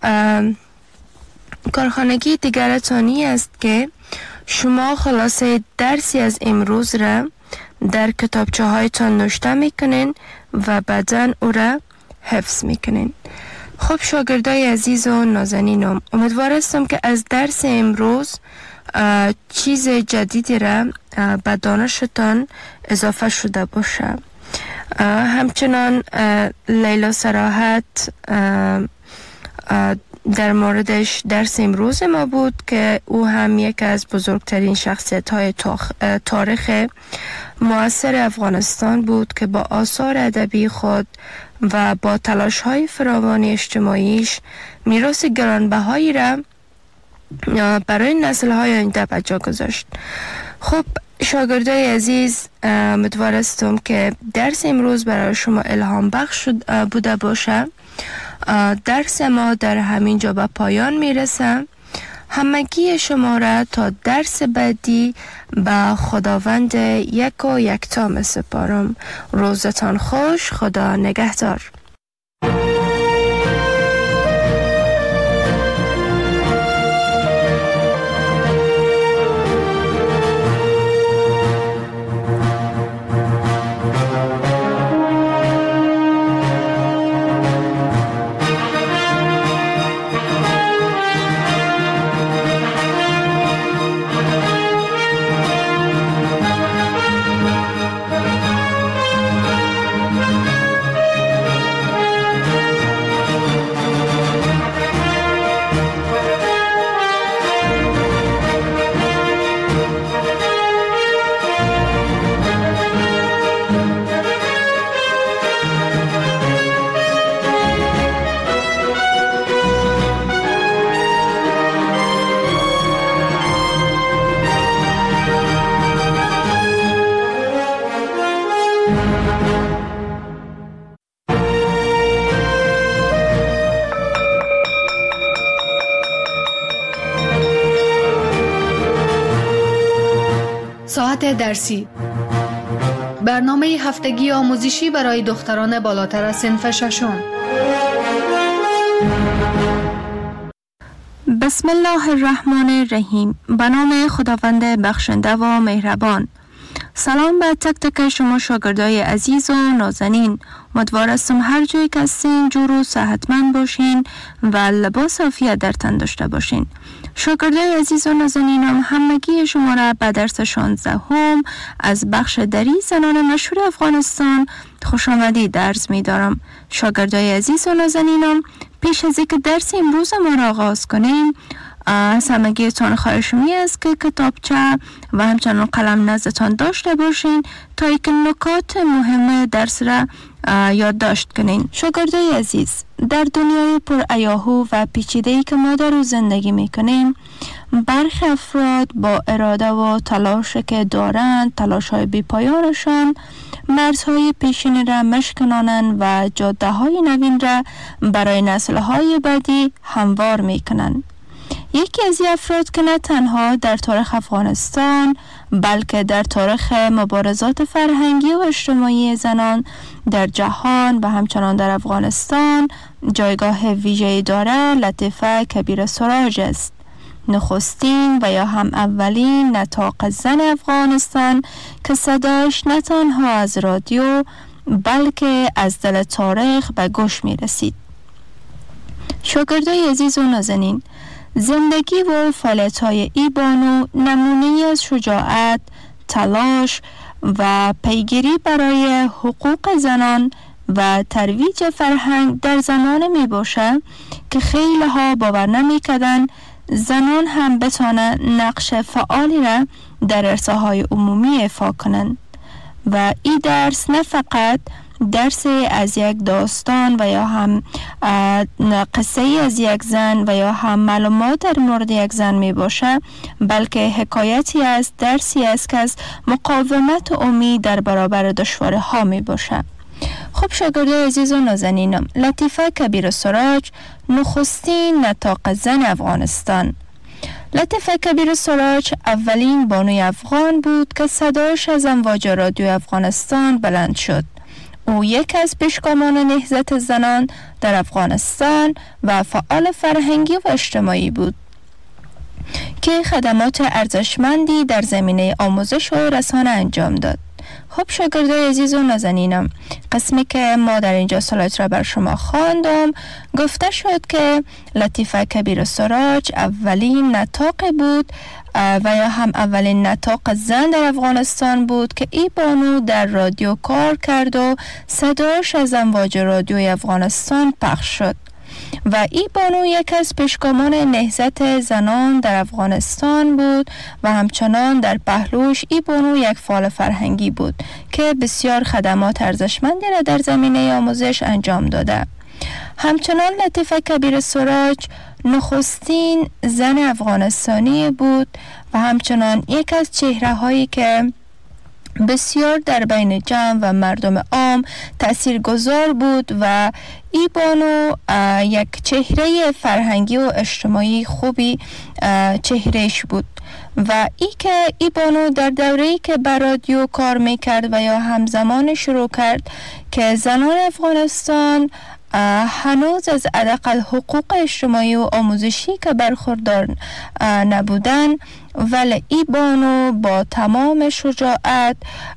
کارخانگی دیگر تانی است که شما خلاصه درسی از امروز را در کتابچه هایتان نوشته میکنین و بعداً او را حفظ میکنین. خب شاگردای عزیز و نازنینم، امیدوار هستم که از درس امروز چیز جدیدی را به دانشتان اضافه شده باشه. همچنان لیلا صراحت در موردش درس امروز ما بود که او هم یک از بزرگترین شخصیت های تاریخ معاصر افغانستان بود که با آثار ادبی خود و با تلاش های فراوان اجتماعیش میراث گرانبهایی را برای نسل های آینده به جا گذاشت. خب شاگردای عزیز، امیدوار هستم که درس امروز برای شما الهام بخش بوده باشه. درس ما در همین جا به پایان میرسه. همگی شما را تا درس بعدی به خداوند یک و یکتا می سپارم. روزتان خوش، خدا نگهدار. ساعت درسی، برنامه هفتگی آموزشی برای دختران بالاتر از صنف ششم. بسم الله الرحمن الرحیم. به نام خداوند بخشنده و مهربان. سلام به تک تک شما شاگردای عزیز و نازنین. امیدوار هستم هر جایی که هستین جور و صحتمند باشین و لباس عافیت در تن داشته باشین. شاگردای عزیز و نازنینم، همگی شما را به درس شانزدهم از بخش دری زنان مشهور افغانستان خوش آمدید عرض می دارم. شاگردای عزیز و نازنینم، پیش از اینکه درس امروز ما را آغاز کنیم، از همگیتان خواهش می است که کتابچه و همچنان قلم نزدتان داشته باشین تا یک نکات مهم درس را یادداشت کنین. شاگردای عزیز، در دنیای پر ایاهو و پیچیده‌ای که ما در او زندگی میکنیم، برخی افراد با اراده و تلاشی که دارند، تلاش‌های بی‌پایانشان مرزهای پیشین را مشکنانند و جاده‌های نوین را برای نسل‌های بعدی هموار میکنند. یکی از این افراد که نه تنها در تاریخ افغانستان بلکه در تاریخ مبارزات فرهنگی و اجتماعی زنان در جهان و همچنان در افغانستان جایگاه ویژه‌ای دارد، لطیفه کبیر سراج است. نخستین و یا هم اولین نطاق زن افغانستان که صداش نه تنها از رادیو بلکه از دل تاریخ به گوش می رسید. شاگردای عزیز و نازنین، زندگی و فعالیت‌های ای بانو نمونه‌ای از شجاعت، تلاش و پیگیری برای حقوق زنان و ترویج فرهنگ در زمانه می باشه که خیلی ها باور نمی کردن زنان هم بتانه نقش فعالی را در عرصه‌های عمومی ایفا کنند. و این درس نه فقط درس از یک داستان و یا هم قصه از یک زن و یا هم معلومات در مورد یک زن می باشه، بلکه حکایتی است، درسی است که از مقاومت و امید در برابر دشواری ها می باشه. خب شاگردای عزیز و نازنینم، لطیفه کبیر سراج نخستین نطاق زن افغانستان. لطیفه کبیر سراج اولین بانوی افغان بود که صداش از امواج رادیو افغانستان بلند شد. او یک از پیشگامان نهضت زنان در افغانستان و فعال فرهنگی و اجتماعی بود که خدمات ارزشمندی در زمینه آموزش و رسانه انجام داد. خب شاگردای عزیز و نازنینم، قسمی که ما در اینجا سلایت را بر شما خواندم گفته شد که لطیفه کبیر سراج اولین نطاق بود و یا هم اولین نطاق زن در افغانستان بود که ای بانو در رادیو کار کرد و صداش از امواج رادیوی افغانستان پخش شد. و ای بانو یک از پیشگامان نهضت زنان در افغانستان بود و همچنان در پهلوش ای بانو یک فعال فرهنگی بود که بسیار خدمات ارزشمندی را در زمینه آموزش انجام داده. همچنان لطیفه کبیر سراج نخستین زن افغانستانی بود و همچنان یک از چهره هایی که بسیار در بین جمع و مردم عام تاثیرگذار بود و ای بانو یک چهره فرهنگی و اجتماعی خوبی چهرهش بود. و ای که ای بانو در دوره‌ای که بر رادیو کار میکرد و یا همزمان شروع کرد که زنان افغانستان هنوز از حداقل حقوق اجتماعی و آموزشی که برخوردار نبودن، ولی ای بانو با تمام شجاعت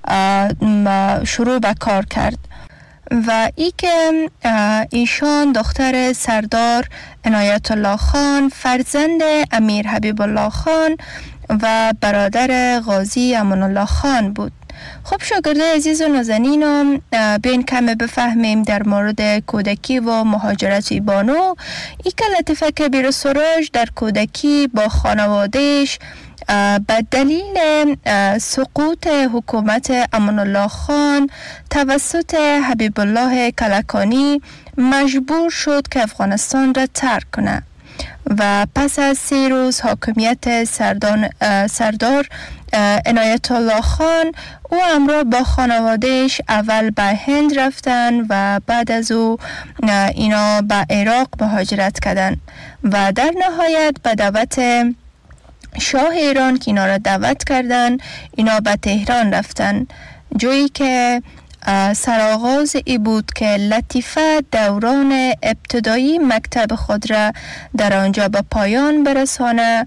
شروع به کار کرد. و ای که ایشان دختر سردار عنایت الله خان، فرزند امیر حبیب الله خان و برادر غازی امان الله خان بود. خب شاگردای عزیز و نازنینم، بیاین کمی بفهمیم در مورد کودکی و مهاجرت ای بانو. ای که لطیفه کبیر سراج در کودکی با خانوادهش به دلیل سقوط حکومت امان الله خان توسط حبیب الله کلکانی مجبور شد که افغانستان را ترک کنه و پس از سه روز حاکمیت سردان سردار عنایت الله خان او همراه با خانوادهش اول به هند رفتن و بعد از او اینا به عراق مهاجرت کردن و در نهایت به دعوت شاه ایران که اینا را دعوت کردن اینا به تهران رفتن، جایی که سرآغاز ای بود که لطیفه دوران ابتدایی مکتب خود را در آنجا به پایان برسانه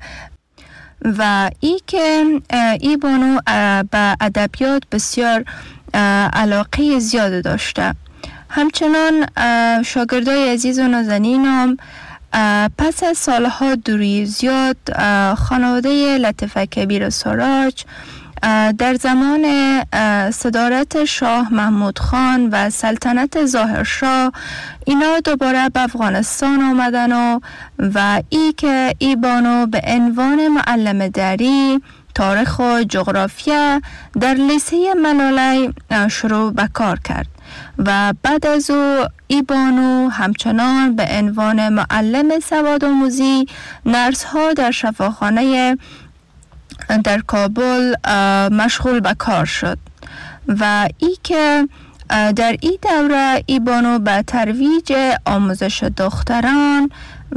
و ای که ای بانو به ادبیات بسیار علاقه زیاد داشته. همچنان شاگردای عزیز و نازنینم، پس از سالها دوری زیاد خانواده لطیفه کبیر سراج در زمان صدارت شاه محمود خان و سلطنت ظاهرشاه اینا دوباره به افغانستان آمدن و و ای که ای بانو به عنوان معلم دری تاریخ و جغرافیا در لیسه ملاله شروع به کار کرد و بعد از او ای بانو همچنان به عنوان معلم سواد آموزی نرس ها در شفاخانه در کابل مشغول به کار شد و ای که در این دوره ای بانو به ترویج آموزش دختران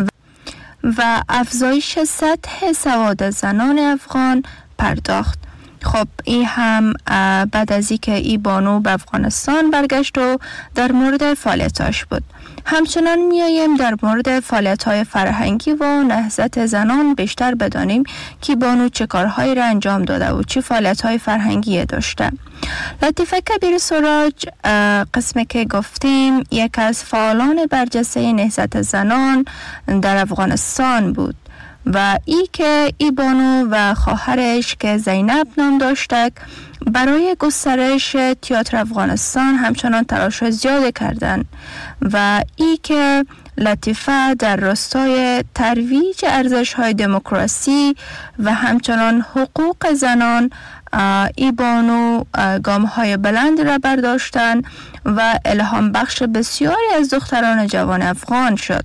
و افزایش سطح سواد زنان افغان پرداخت. خب این هم بعد از اینکه ای بانو به افغانستان برگشت و در مورد فعالیتاش بود. همچنان میاییم در مورد فعالیت‌های فرهنگی و نهضت زنان بیشتر بدانیم که بانو چه کارهایی را انجام داده و چه فعالیت‌های فرهنگی داشته. لطیفه کبیر سراج قسمی که گفتیم یک از فعالان برجسته نهضت زنان در افغانستان بود و ای که ای بانو و خواهرش که زینب نام داشتک برای گسترش تئاتر افغانستان همچنان تلاش زیاد کردند و ای که لطیفه در راستای ترویج ارزش‌های دموکراسی و همچنان حقوق زنان ای بانو گام‌های بلند را برداشتند و الهام بخش بسیاری از دختران جوان افغان شد.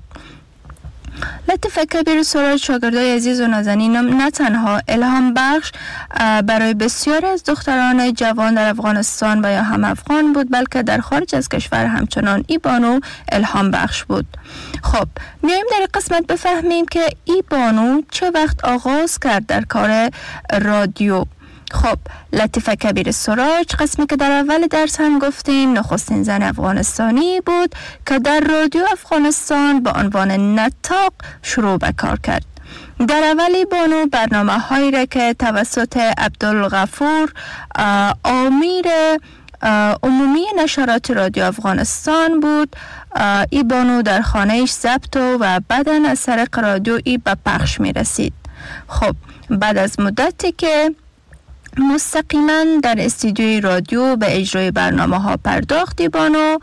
لطیفه کبیر سراج شاگردای عزیز و نازنینم نه تنها الهام بخش برای بسیاری از دختران جوان در افغانستان و یا هم افغان بود، بلکه در خارج از کشور همچنان ای بانو الهام بخش بود. خب میایم در قسمت بفهمیم که ای بانو چه وقت آغاز کرد در کار رادیو. خب لطیفه کبیر سراج قسمی که در اول درس هم گفتیم نخستین زن افغانستانی بود که در رادیو افغانستان به عنوان نطاق شروع به کار کرد. در اولی بانو برنامه هایی را که توسط عبدالغفور آمیر عمومی نشرات رادیو افغانستان بود ای بانو در خانهش ضبط و بعداً از طریق رادیو ای به پخش می رسید. خب بعد از مدتی که مستقیما در استودیوی رادیو به اجرای برنامه ها پرداختی بانو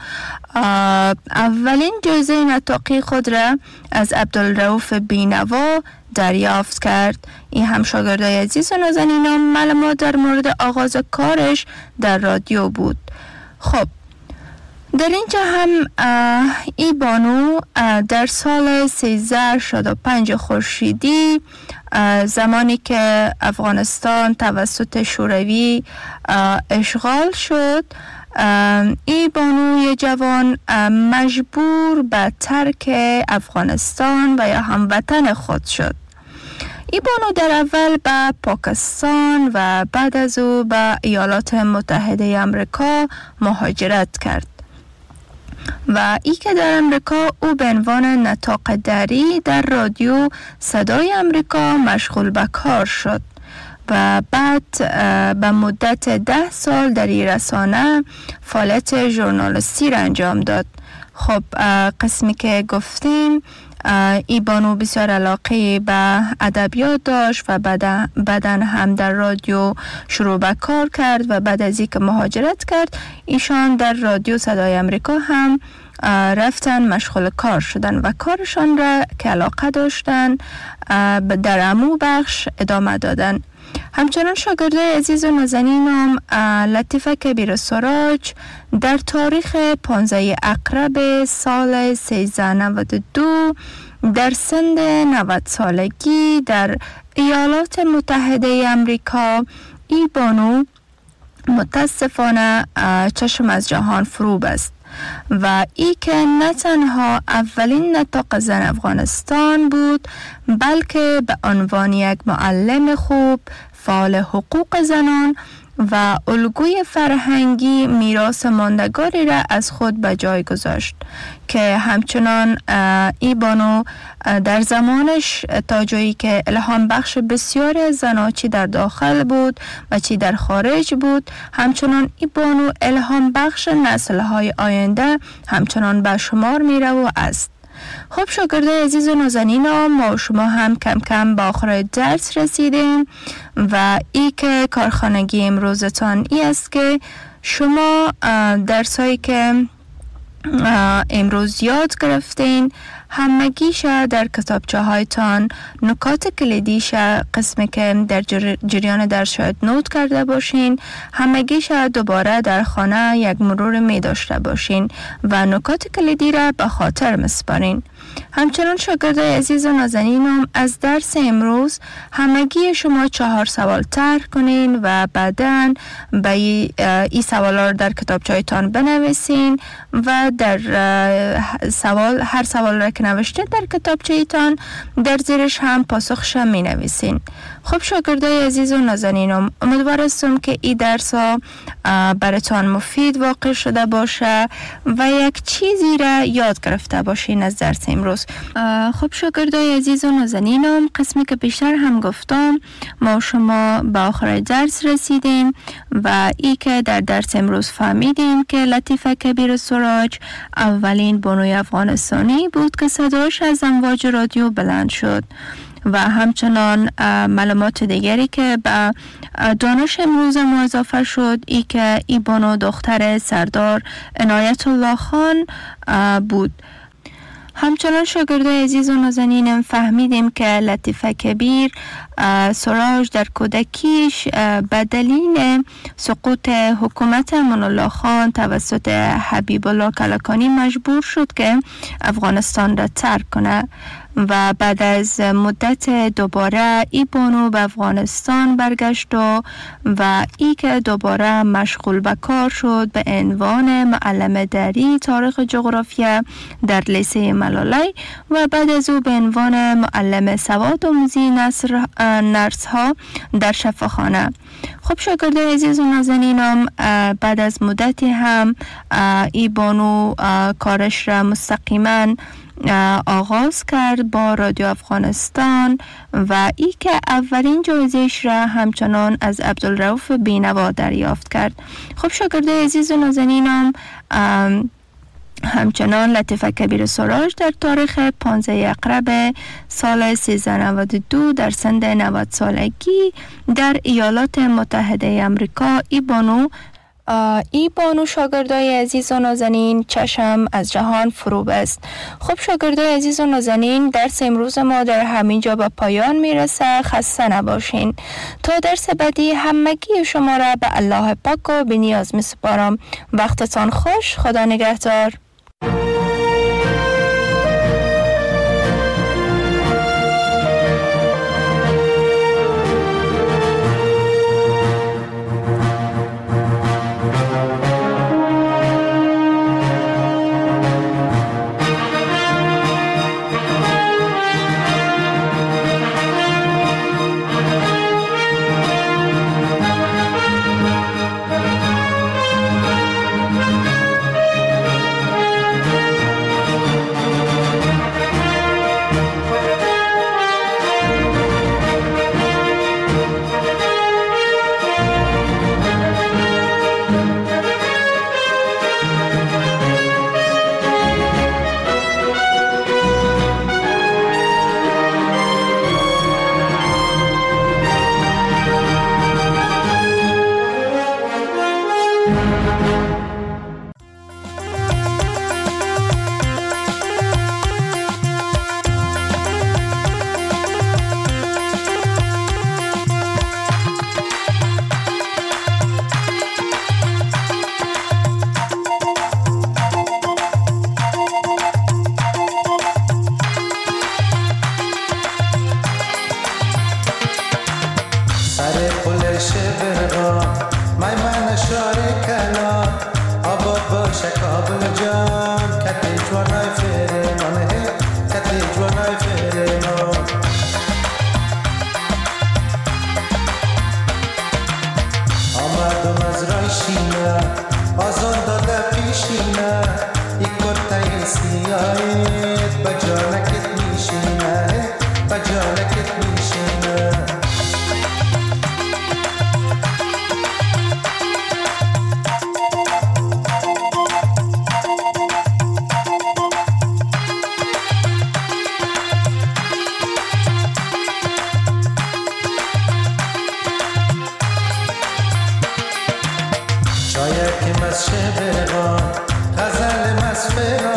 اولین جایزه نطاقی خود را از عبدالرؤوف بینوا دریافت کرد. این هم شاگردای عزیز و نازنینان معلومات در مورد آغاز کارش در رادیو بود. خب در اینجا هم ای بانو در سال سیزده شصت و پنج خورشیدی زمانی که افغانستان توسط شوروی اشغال شد ای بانوی جوان مجبور به ترک افغانستان و یا هموطن خود شد. ای بانو در اول به پاکستان و بعد از او به ایالات متحده آمریکا مهاجرت کرد و ای که در امریکا او به عنوان نطاق دری در رادیو صدای امریکا مشغول به کار شد و بعد به مدت ده سال در این رسانه فعالیت ژورنالیستی را انجام داد. خب قسمی که گفتیم ای بانو بسیار علاقه به ادبیات داشت و بعداً هم در رادیو شروع به کار کرد و بعد از اینکه مهاجرت کرد ایشان در رادیو صدای امریکا هم رفتن مشغول کار شدن و کارشان را که علاقه داشتن در امو بخش ادامه دادن. همچنان شاگردای عزیز و نازنینم لطیفه کبیر سراج در تاریخ پانزده اقرب سال سیزده نود و دو در سن نود سالگی در ایالات متحده آمریکا ای بانو متاسفانه چشم از جهان فرو بست و ای که نه تنها اولین نطاق زن افغانستان بود بلکه به عنوان یک معلم خوب، فعال حقوق زنان و الگوی فرهنگی میراث ماندگاری را از خود به جای گذاشت که همچنان ای بانو در زمانش تا جایی که الهام بخش بسیاری از زنها چی در داخل بود و چی در خارج بود همچنان ای بانو الهام بخش نسل‌های آینده همچنان به شمار میره و است. خب شاگردای عزیز و نازنین، ما و شما هم کم کم با آخر درس رسیدیم و ای که کارخانگی امروزتان ای است که شما درس هایی که امروز یاد گرفتین همگیش در کتابچه هایتان نکات کلیدیش قسمی که در جریان درس شاید نوت کرده باشین همگیش دوباره در خانه یک مرور می داشته باشین و نکات کلیدی را به خاطر مسپارین. همچنان شاگردای عزیز و نازنینم از درس امروز همگی شما چهار سوال طرح کنین و بعداً به این سوالا رو در کتابچه‌تان بنویسین و در سوال هر سوال را که نوشته در کتابچه‌تان در زیرش هم پاسخش می نویسین. خب شاگردای عزیز و نازنینم، امیدوار هستم که این درس ها براتان مفید واقع شده باشه و یک چیزی را یاد گرفته باشین از درس امروز. خب شاگردای عزیز و نازنینم، قسمی که بیشتر هم گفتم ما شما به آخر درس رسیدیم و ای که در درس امروز فهمیدیم که لطیفه کبیر سراج اولین بانوی افغانستانی بود که صداش از امواج رادیو بلند شد و همچنان معلومات دیگری که به دانش امروز ما اضافه شد ای که ای بانو دختر سردار عنایت الله خان بود. همچنان شاگردای عزیز و نازنینم فهمیدیم که لطیفه کبیر سراج در کودکیش به دلیل سقوط حکومت امان الله خان توسط حبیب الله کلکانی مجبور شد که افغانستان را ترک کنه و بعد از مدت دوباره ای بانو به افغانستان برگشت و و ای که دوباره مشغول به کار شد به عنوان معلم دری تاریخ جغرافیا در لیسه ملالی و بعد از او به عنوان معلم سواد آموزی نصر نرس ها در شفاخانه. خب شاگردای عزیز و نازنینم، بعد از مدتی هم ای بانو کارش را مستقیما آغاز کرد با رادیو افغانستان و ای که اولین جایزه‌اش را همچنان از عبدالرؤوف بینوا دریافت کرد. خب شاگردای عزیز و نازنینم، همچنان لطیفه کبیر سراج در تاریخ پانزده اقرب سال سیزده نود و دو در سن نود سالگی در ایالات متحده آمریکا ای بانو ای بانو شاگردای عزیز و نازنین چشم از جهان فرو بست. خب شاگردای عزیز و نازنین، درس امروز ما در همین جا به پایان میرسه. خسته نباشین. تا درس بعدی همگی شما را به الله پاک و به نیاز می سپارم. وقتتان خوش. خدا نگهدار. بغا غزل مسفرا